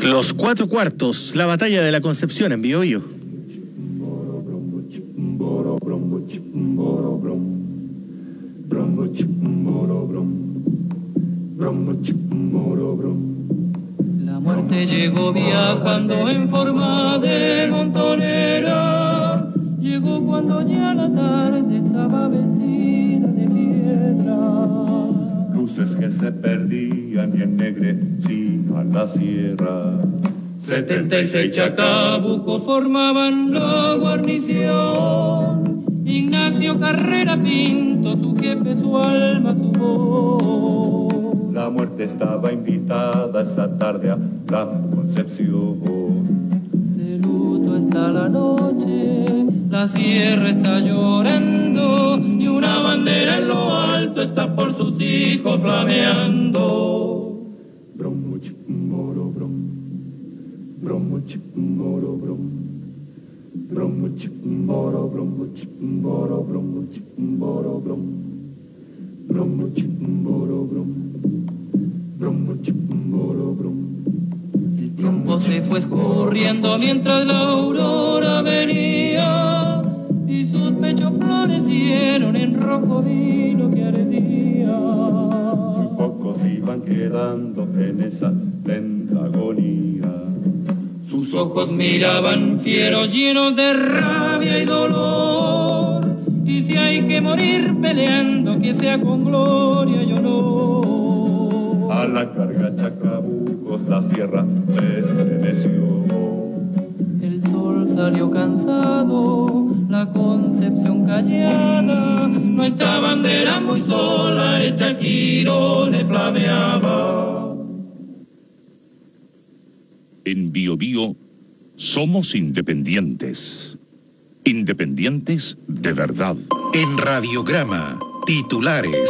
Los 4/4, la batalla de la Concepción en Biobío. La muerte llegó viajando en forma de montonera. Llegó cuando ya la tarde estaba vestida de piedra. Luces que se perdían y ennegrecían la sierra. 76 chacabucos formaban la guarnición. Ignacio Carrera Pinto, su jefe, su alma, su voz. La muerte estaba invitada esa tarde a la Concepción. De luto está la noche, la sierra está llorando y una bandera en lo alto está por sus hijos flameando. Bromo chimboro brom, bromo chimboro brom, bromo chimboro bromo chimboro bromo chimboro brom, bromo chimboro brom, bromo chimboro brom. El tiempo se fue escurriendo mientras la aurora venía y sus pechos florecieron en rojo vino que ardía. Muy pocos iban quedando en esa lenta agonía. Sus ojos miraban fieros, llenos de rabia y dolor. Y si hay que morir peleando, que sea con gloria y honor. A la carga chacabucos la sierra se estremeció. El sol salió cansado, la Concepción callada. Nuestra bandera muy sola, hecha girones flameaba. En Biobío somos independientes. Independientes de verdad. En Radiograma, titulares.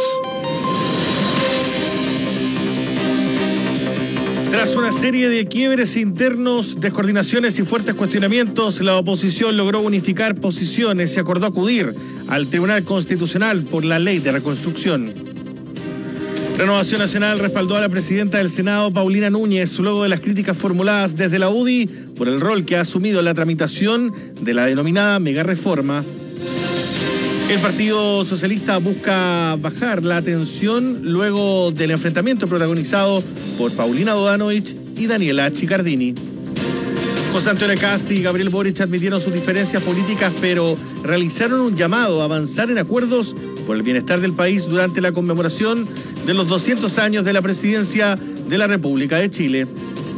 Tras una serie de quiebres internos, descoordinaciones y fuertes cuestionamientos, la oposición logró unificar posiciones y acordó acudir al Tribunal Constitucional por la Ley de Reconstrucción. Renovación Nacional respaldó a la presidenta del Senado, Paulina Núñez, luego de las críticas formuladas desde la UDI por el rol que ha asumido en la tramitación de la denominada megareforma. El Partido Socialista busca bajar la tensión luego del enfrentamiento protagonizado por Paulina Bodanovich y Daniela Chiccardini. José Antonio Cast y Gabriel Boric admitieron sus diferencias políticas, pero realizaron un llamado a avanzar en acuerdos por el bienestar del país durante la conmemoración de los 200 años de la presidencia de la República de Chile.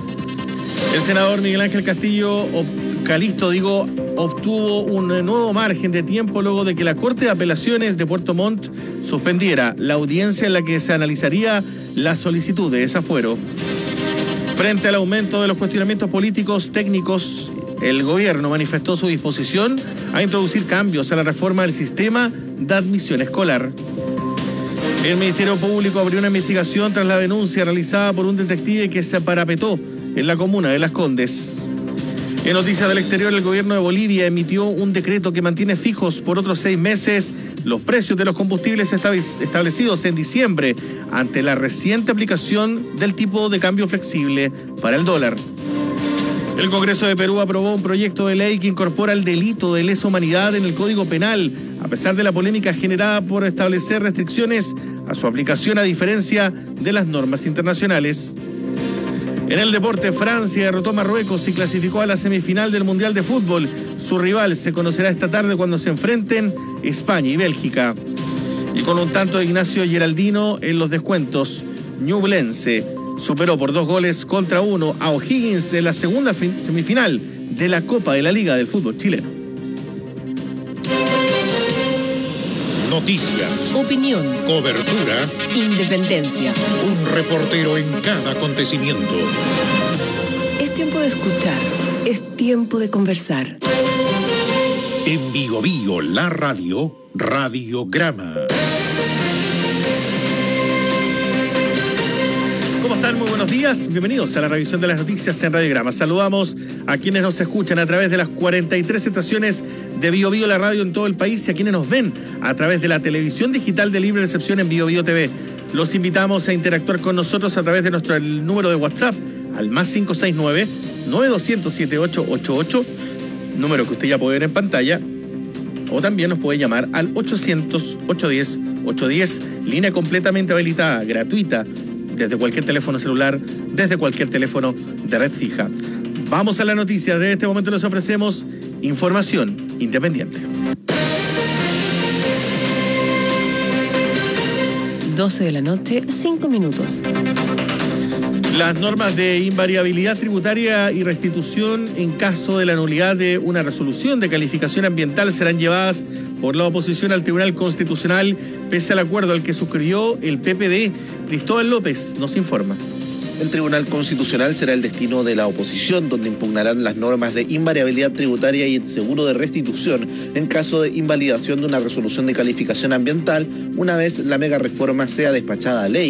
El senador Miguel Ángel Castillo Calisto, obtuvo un nuevo margen de tiempo luego de que la Corte de Apelaciones de Puerto Montt suspendiera la audiencia en la que se analizaría la solicitud de desafuero. Frente al aumento de los cuestionamientos políticos técnicos, el gobierno manifestó su disposición a introducir cambios a la reforma del sistema de admisión escolar. El Ministerio Público abrió una investigación tras la denuncia realizada por un detective que se parapetó en la comuna de Las Condes. En noticias del exterior, el gobierno de Bolivia emitió un decreto que mantiene fijos por otros 6 meses los precios de los combustibles establecidos en diciembre ante la reciente aplicación del tipo de cambio flexible para el dólar. El Congreso de Perú aprobó un proyecto de ley que incorpora el delito de lesa humanidad en el Código Penal, a pesar de la polémica generada por establecer restricciones a su aplicación a diferencia de las normas internacionales. En el deporte, Francia derrotó a Marruecos y clasificó a la semifinal del Mundial de Fútbol. Su rival se conocerá esta tarde cuando se enfrenten España y Bélgica. Y con un tanto de Ignacio Geraldino en los descuentos, Ñublense superó por 2-1 a O'Higgins en la segunda semifinal de la Copa de la Liga del Fútbol chileno. Noticias, opinión, cobertura, independencia. Un reportero en cada acontecimiento. Es tiempo de escuchar, es tiempo de conversar. En Biobío, la radio, Radiograma. ¿Cómo están? Muy buenos días. Bienvenidos a la revisión de las noticias en Radiograma. Saludamos a quienes nos escuchan a través de las 43 estaciones de Biobío la radio en todo el país y a quienes nos ven a través de la televisión digital de libre recepción en Biobío TV. Los invitamos a interactuar con nosotros a través de nuestro número de WhatsApp al más 569-9200-7888, número que usted ya puede ver en pantalla, o también nos puede llamar al 800-810-810, línea completamente habilitada, gratuita, desde cualquier teléfono celular, desde cualquier teléfono de red fija. Vamos a la noticia. De este momento les ofrecemos información independiente. 12 de la noche, 5 minutos. Las normas de invariabilidad tributaria y restitución en caso de la nulidad de una resolución de calificación ambiental serán llevadas por la oposición al Tribunal Constitucional, pese al acuerdo al que suscribió el PPD. Cristóbal López nos informa. El Tribunal Constitucional será el destino de la oposición, donde impugnarán las normas de invariabilidad tributaria y el seguro de restitución en caso de invalidación de una resolución de calificación ambiental, una vez la mega reforma sea despachada a ley.